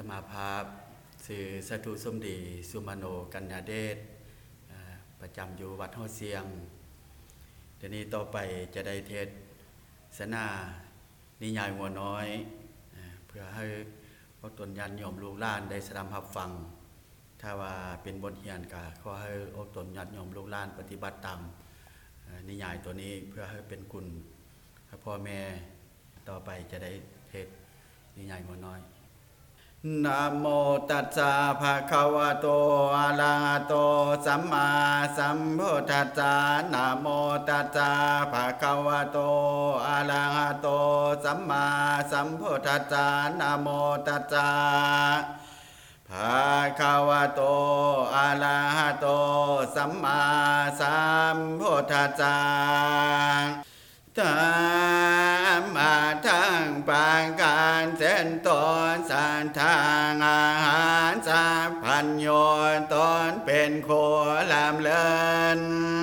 มาภาพสื่อสถุสมดีสุมาโนกัญญาเดชประจำอยู่วัดห้อเสียงเดี๋ยวนี้ต่อไปจะได้เทศนานิยายหัวน้อยเพื่อให้พวกตนญาติโยมลูกหลานได้สดับรับฟังถ้าว่าเป็นบทเรียนก็ขอให้พวกตนญาติโยมลูกหลานปฏิบัติตามนิยายตัวนี้เพื่อให้เป็นคุณพ่อแม่ต่อไปจะได้เทศนิยายหัวน้อยนะโมตัสสะภะคะวะโตอะระหะโตสัมมาสัมพุทธัสสะนะโมตัสสะภะคะวะโตอะระหะโตสัมมาสัมพุทธัสสะนะโมตัสสะภะคะวะโตอะระหะโตสัมมาสัมพุทธัสสะธรรมาทั้งปางการเส้นตอนสันทางอาหารสัพพัญโยตอนเป็นโคลำเลิน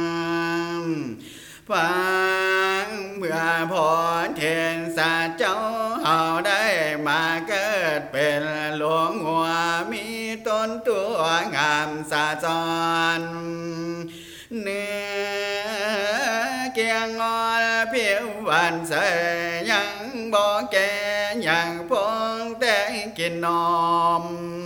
ฟังเมื่อพรเทนสัตว์เจ้าเฮาได้มาเกิดเป็นหลวงหัวมีต้นตัวงามสะจรเนื้อเกียงงอนเพียววันใสยังบ่แก่ยังพงแต่กินนม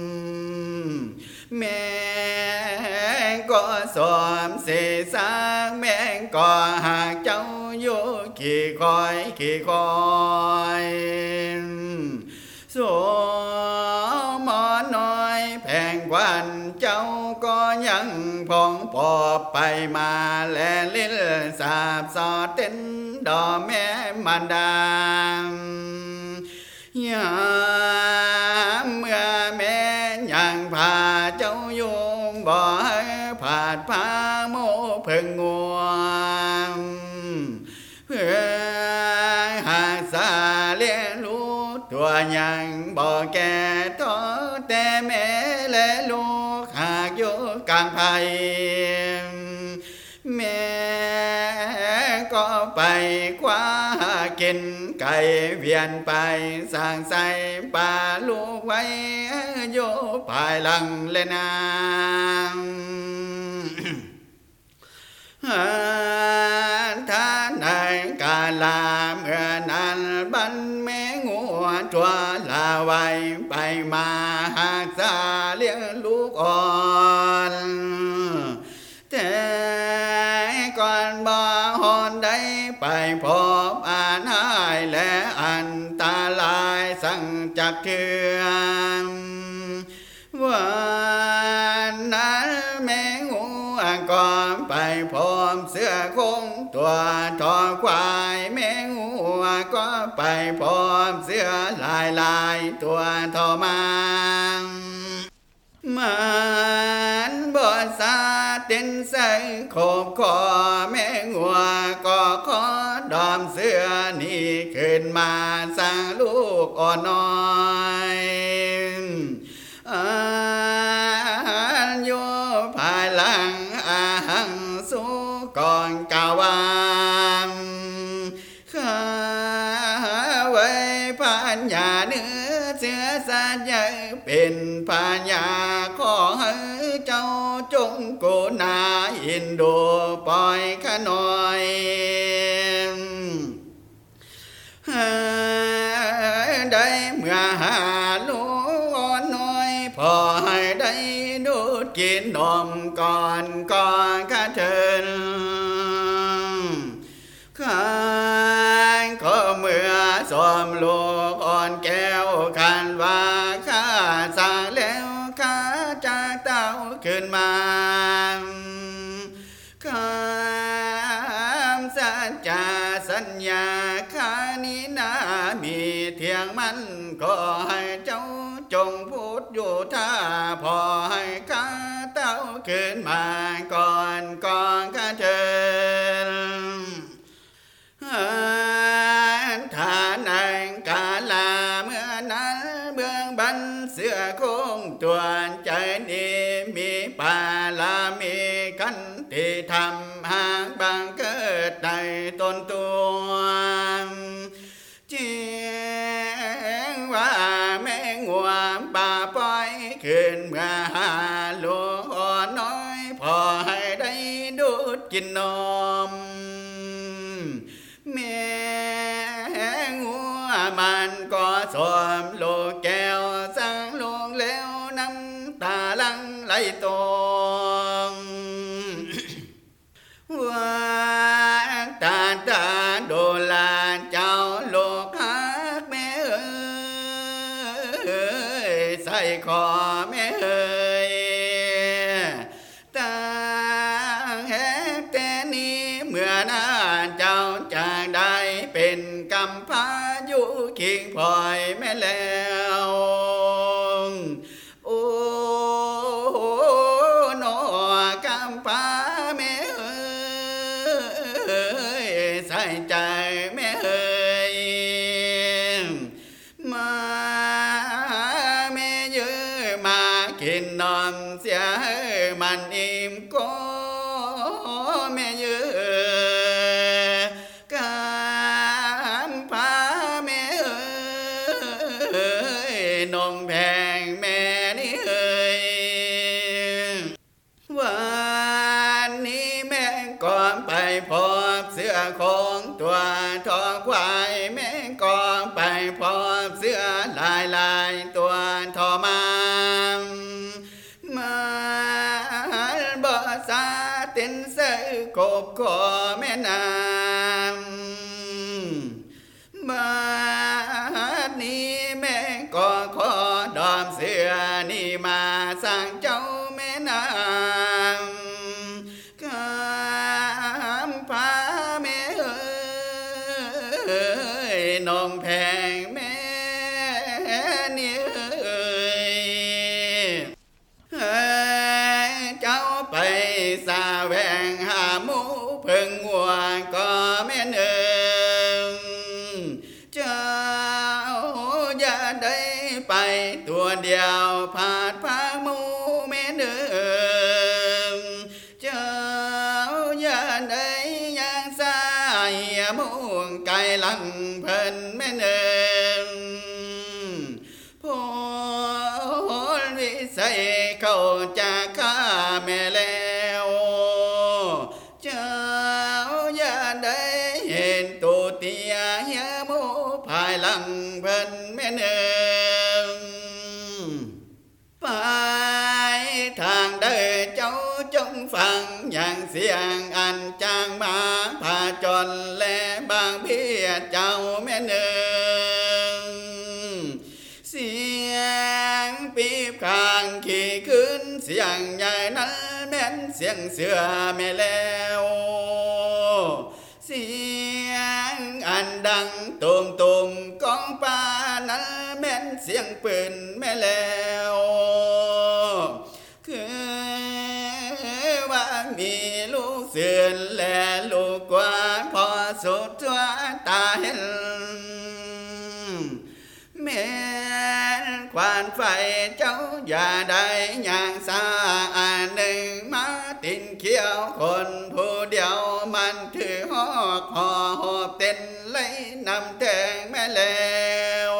แม่ก็สวมสีสางแม่ก็หากเจ้าอยู่ขี่คอยสมอน้อยแพงกวันเจ้าก็ยังพองปอบไปมาแลลิ้นสาบสอดเต้นดอแม่มันดายามเมื่อแม่ยังพาเจ้าอยู่บ่ให้ผาดพาโมเพิ่งงัวเพื่อหาสาเลี้ยงลูกตัวยังบ่แก่ท้อแต่แม่และลูกหากอยู่กลางไผ่แม่ก็ไปคว้ากินไก่เวียนไปสร้างใส่ป่าลูกไว้อยู่ภายหลังเลยนางท่านในกาลาเมื่อนั้นบันแม่งัวตัวลาไว้ไปมาหากสาเลี้ยงลูกอ่อนแต่ก่อนบ่ฮอนได้ไปพบอาหายและอันตาลายสั่งจากเถื่อนวันนั้นแม่งูก่อนไปพบเสื้อคงตัวทอควายแม่งูก็ไปพบเสื้อลายตัวทอมันบ่สาเต้นใส่โคบคอแม่งัวก็ขอดอมเสื้อนี่ขึ้นมาสั่งลูกอ่อนน้อยอยู่ภายหลังอาหังสุก่อนกาวางข้าไว้ปัญญาเนื้อเสือสัตย์ใหญ่เป็นปัญญาขอให้เจ้าจงกูนาอินดูปล่อยข้าหน่อยได้เมื่อหาลูกอ่อนน้อยพอให้ได้ดูดกินนมก่อนข้าเชิญข้าขอเมื่อสวมลูกอ่อนแก้วคันว่าข้าสั่งแล้วข้าจากเต้าขึ้นมาข้าสัจจาสัญญาข้านี้นามีเทียงมันก็ให้เจ้าจงพูดอยู่ท่าพอให้ข้าเต้าขึ้นมาก่อนข้าเชิญท่านังกาลาเมื่อนั้นเบื้องบันเสือคงตัวใจดีมีปาลามีขันติธรรมหากบังเกิดในตนตัวจริงว่าแม่งัวไปป่าปล่อยขึ้นเมื่อหาลูกอ่อนน้อยพอให้ได้ดูดกินนมแม่งัวมันก็สวมลูกแก้วสั่งลูกแล้วน้ำตาลังไหลตองว่าตาโดลาเจ้าลูกฮักแม่เอ้ยใส่คอแม่เอ้ยตาแหกแต่นี้เมื่อนานเจ้าจากได้เป็นกำพร้าอยู่คิงพลอยแม่แล้วโอ้หนอกำพร้าแม่เอ้ยใส่ใจแม่เอ้ยมาแม่เยอะมากินนมเสียมันอิ่มก็แม่เยอะกำพร้าแม่เอ้ยนงแพงแม่นี่เอ้ยวันนี้แม่ก่อนไปพบเสื้อของตัวทอควายแม่ก่อนไปพบเสื้อลายตัวทอมาบ่ซาเต้นเสือกบคอแม่น้ำบาดนี้แม่ก็ขอดอมเสือนี่มาสร้างเจ้าแม่น้ำกำพร้าแม่เอ้ยน้องแพงแม่นี่เอ้ยเจ้าไปสาแวงหาหมูเพิ่งงัวก็แม่เอิงเจ้าอย่าได้ไปตัวเดียวผาดพาหมูแม่เอิงเจ้าอย่าได้ย่างสายมุงไก่หลังเพิ่นแม่เอิงพลวิสัยเข้าจากข้าแม่แล้วเจ้าอย่าได้เห็นตัวเตียเหียหมูภายหลังเพิ่นแม่เอิงไปทางใดเจ้าจงฟังอย่างเสียงอันจางมาพาจนและบางเพียเจ้าแม่เอิงเสียงปีบข้างขี่ขึ้นเสียงใหญ่นั้นแม่นเสียงเสือแม่แล้วเสียงอันดังตุ่มกองป่านั้นแม่นเสียงปืนแม่แล้วคือว่ามีลูกเสือนและลูกกวางพอสุดทั่วตาเห็นแม่ควานไฟเจ้าอย่าได้ย่างสาอันหนึ่งมาตินเขียวคนผู้เดียวมันถือหอกหอบเต้นไล่นำแทงแม่แล้ว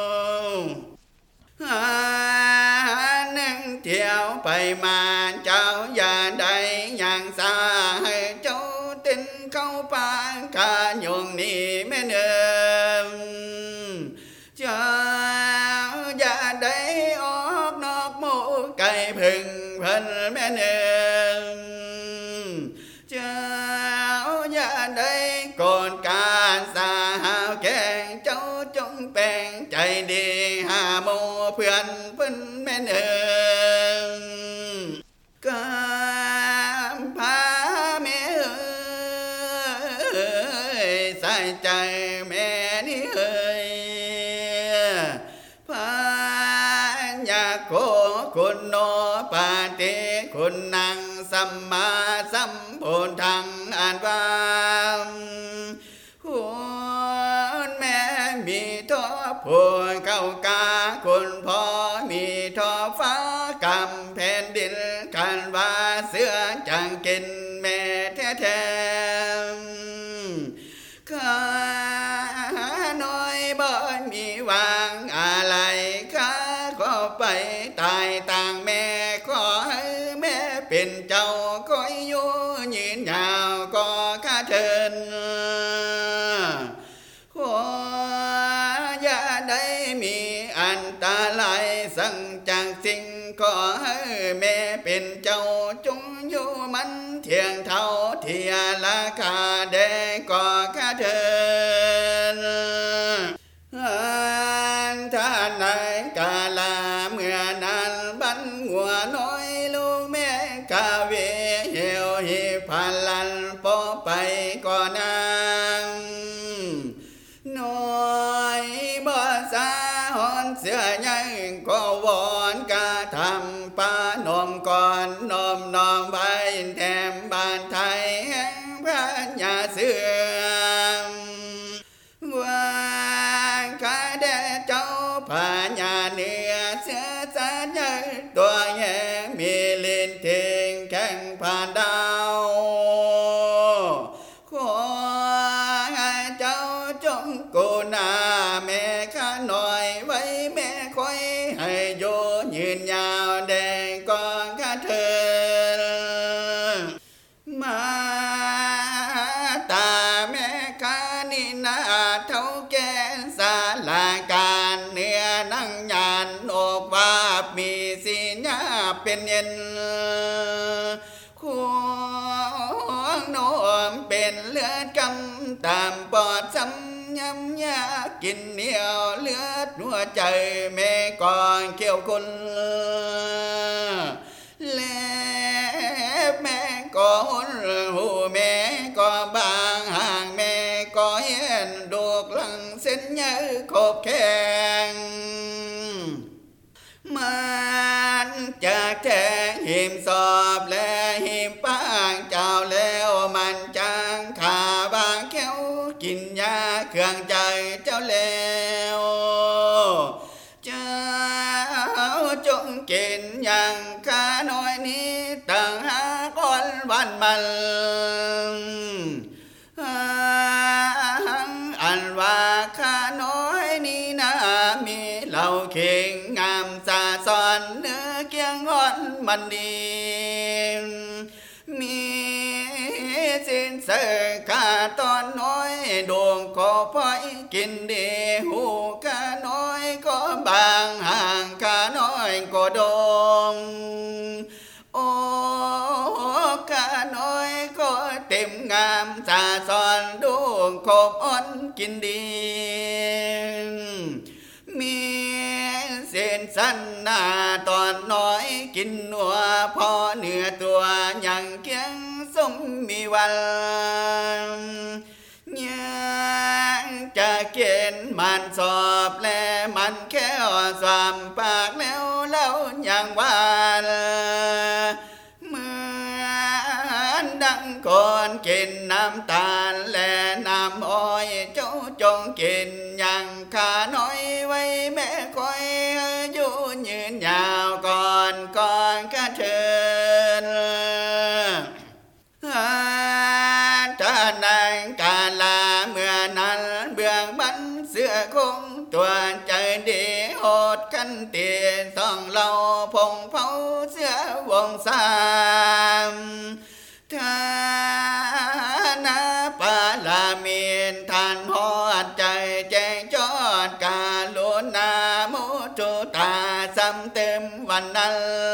หนึ่งเที่ยวไปมาเจ้าอย่าได้ย่างสาให้เจ้าตินเข้าป่ากาโยงนี่แม่เนิมเจ้าอย่าได้ออกนอกหมู่ไก่พึ่งเพิ่นแม่เนิมเจ้าอย่าได้ก่อนการสาหาวแกงเจ้าจงแปลงใจดีหาหมู่เพื่อนเพิ่นแม่เนิมกำพร้าแม่เอ้ยใส่ใจแม่นี่เอ้ยพญาโคคุณโนปาติคุณนังสัมมาสัมพุทธังอันว่าคุณแม่มีท้อผู้เก้ากาคุณพ่อมีท้อฟ้ากำแผ่นดินกันว่าเสือจังกินแม่แท้ๆข้าน้อยบ่มีวางอะไรข้าขอไปตายต่างแม่ขอให้แม่เป็นเจ้าคอยอยู่ยืนยาวก็ข้าเทินขออย่าได้มีอันตรายสั่งจากสิ่งขอให้แม่เป็นเจ้าจงอยู่มันเที่ยงเท่าเทียราคาแดงก็ข้าเทินท่านในกาลาเมื่อนั้นบันหัวน้อยลูกแม่กาเวเหี่ยวหิพันลันปอไปก่อนนางน้อยบ่สาหอนเสือใหญ่ก็วอนกาทำป้านมก่อนนมใบแถมบ้านไทยแห่งพระยาเสื่อมว่าข้าแด่เจ้าพญาเนื้อเสือสาใหญ่ตัวแย่มีลิ้นทิ้งแข่งผ่านดาวขอให้เจ้าจงกูนาแม่ข้าหน่อยไว้แม่คอยให้โยยืนยาวแดงกองข้าเธอมาตาแม่ข้านี่นาเท่าแก่สาลาการเนื้อนั่งยานอกว่ามีสีหน้าเป็นเย็นควงโน้มเป็นเลือดกำตามปอดซ้ำยำยากินเหนียวเลือดหัวใจแม่ก่อนเขี้ยวคนเล็บแม่ก็หุ่นหูแม่ก็บางห่างแม่ก็เห็นดูกหลังเส้นเยื้อขบแข็งมันจะแทงหิมสอบและหิมปางเจ้าแล้วมันจางขาบางแก้วกินยาเครื่องใจเจ้าแล้วเจ้าจงกินอย่างข้าน้อยนี้ตั้งหาก้อนวันมันอันว่าข้าน้อยนี้นะมีเหล่าเข่งงามสาสอนเนื้อเกียงอ่อนมันดีมีสินเสกข้าตอนน้อยดวงขอพ้อยกินดีหูข้าน้อยก็บางห่างข้าน้อยก็ดงโอ้ข้าน้อยก็เต็มงามสาสอนดวงขบอ่อนกินดีมีเส้นสั้นหน้าตอนน้อยกินนัวพอเนื้อตัวยังเคียงสมมีวันยังจะเกินมันสอบและมันแค่สามปากแล้วเล่าอย่างหวานเหมือนดังก่อนกินน้ำตาลและน้ำอ้อยเจ้าจงกินอย่างข้าน้อยไว้แม่คอยอยู่ยืนยาวก่อนข้าเชิญท่านนางกาลาเมื่อนั้นเบื้องบันเสือคงตัวใจดีโหดกันเตียนต้องเล่าพงเผาเสือวงสามทานาปาลาเมียนท่านหอดใจแจ้งจอดกาลุนามุจุตาซ้ำเต็มวันนั้น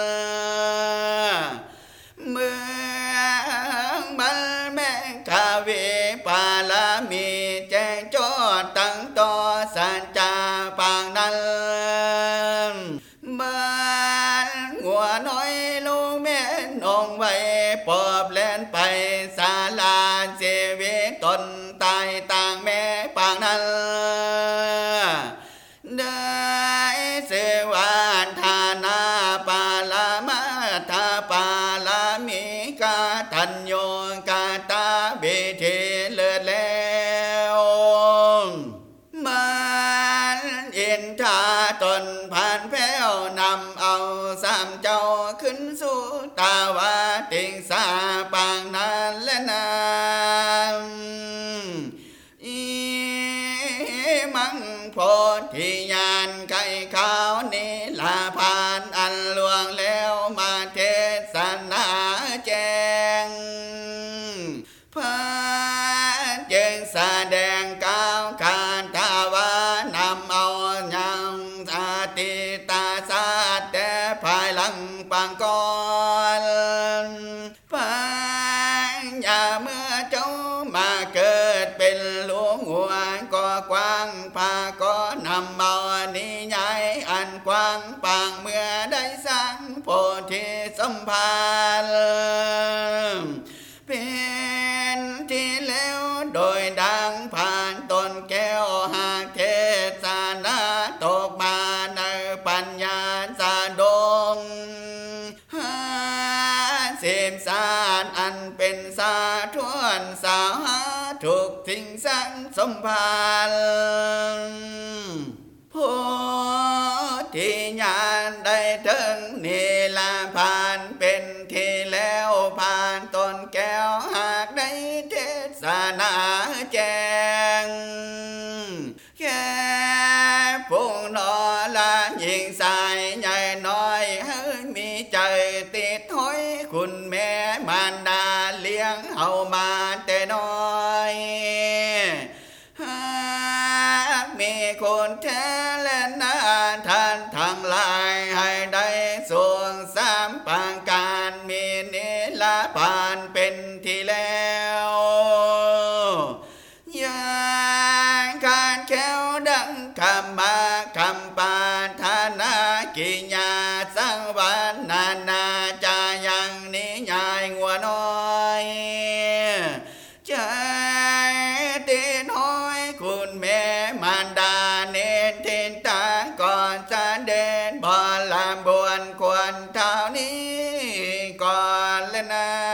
เมืองบัลแมงกาเวปาลามีแจ้งจอดตั้งต่อสัญจาปางนั้นบ้านหัวน้อยลูกแม่นองไว้ปอบแล่นไปศาลาเสวตนตายต่างแม่ปางนั้นได้เสวานทานาปาลามาทาปาลามีกาทัญโยกาตาเบเทเลิศแล้วมันอินทาตนผ่านแพ้วนำเอาสามเจ้าขึ้นสู่ตาวาติงสาปางนั้นและนามมังโพธิญาณไก่ขาวนิลาพานางก่อนปัญญาเมื่อเจ้ามาเกิดเป็นหลวงหัวก็กว้างพาก็นำเอานิยายอันกว้างปางเมื่อได้สร้างโพธิสัมภารเป็นที่แล้วโดยดังผ่านต้นแก้วหากเทศนาตกมาในปัญญาสาดงเสียมสารอันเป็นสาทวนสาทุกทิ้งสังสมภารผู้ที่ญาณได้ถึงนี่ละผ่านเป็นที่แล้วผ่านต้นแก้วหากได้เทศนาแจ้งแค่ผู้นอละยิ่งสายใหญ่น้อยให้มีใจติดห้อยคุณแม่มารดาเลี้ยงเอามาแต่น้อยมีคนแท้และนาท่านทั้งหลายให้ได้ทรงสามปางการมีนิลาพานเป็นที่แล้วอย่างการแก้วดังคำมาคำปาธนากิญญาสังวรนานาจายังนิยายงัวน้อยใจตีน้อยคุณแม่มารดาเน้นเทนตาก่อนจะเดินบ่ลามบวนควรเท่านี้ก่อนเลยนะ